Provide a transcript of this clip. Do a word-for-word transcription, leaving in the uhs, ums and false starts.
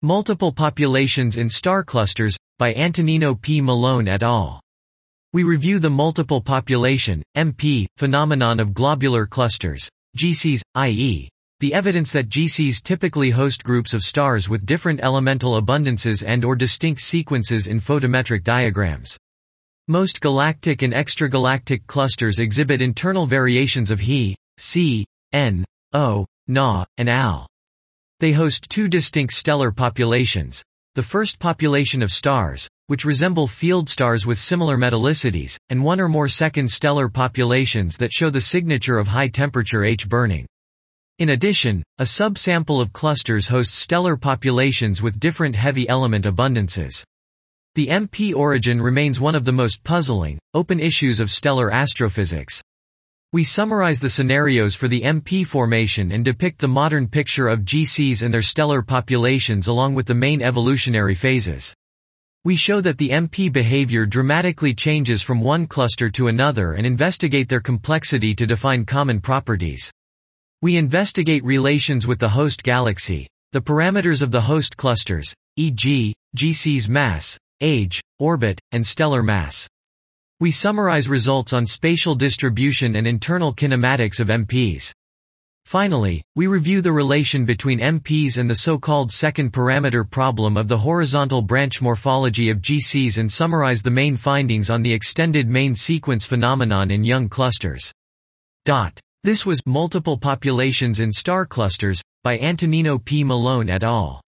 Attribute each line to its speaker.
Speaker 1: Multiple populations in star clusters, by Antonino P. Malone et al. We review the multiple population, M P, phenomenon of globular clusters, G Cs, that is, the evidence that G Cs typically host groups of stars with different elemental abundances and or distinct sequences in photometric diagrams. Most galactic and extragalactic clusters exhibit internal variations of He, C, N, O, Na, and Al. They host two distinct stellar populations. The first population of stars, which resemble field stars with similar metallicities, and one or more second stellar populations that show the signature of high-temperature H burning. In addition, a subsample of clusters hosts stellar populations with different heavy element abundances. The M P origin remains one of the most puzzling, open issues of stellar astrophysics. We summarize the scenarios for the M P formation and depict the modern picture of G Cs and their stellar populations along with the main evolutionary phases. We show that the M P behavior dramatically changes from one cluster to another and investigate their complexity to define common properties. We investigate relations with the host galaxy, the parameters of the host clusters, for example, G C's mass, age, orbit, and stellar mass. We summarize results on spatial distribution and internal kinematics of M Ps. Finally, we review the relation between M Ps and the so-called second parameter problem of the horizontal branch morphology of G Cs and summarize the main findings on the extended main sequence phenomenon in young clusters. This was Multiple Populations in Star Clusters, by Antonino P. Malone et al.